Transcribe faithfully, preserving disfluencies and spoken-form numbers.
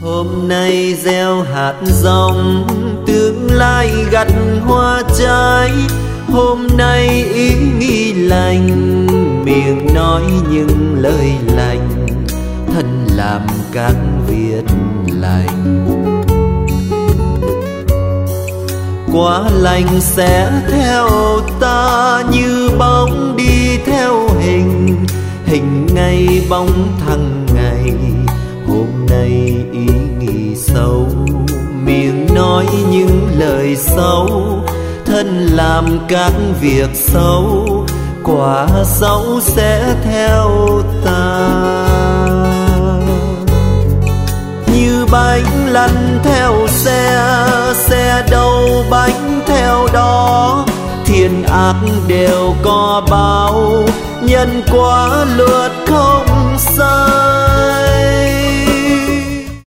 Hôm nay gieo hạt giống, tương lai gặt hoa trái. Hôm nay ý nghĩ lành, miệng nói những lời lành, thân làm các việc lành. Quả lành sẽ theo ta như bóng đi theo hình, hình ngay bóng thằng ngày. Hôm nay ý nghĩ xấu, miệng nói những lời xấu, thân làm các việc xấu. Quả xấu sẽ theo ta như bánh lăn theo xe, xe đâu bánh theo đó. Thiện ác đều có báo, nhân quả luật không sai.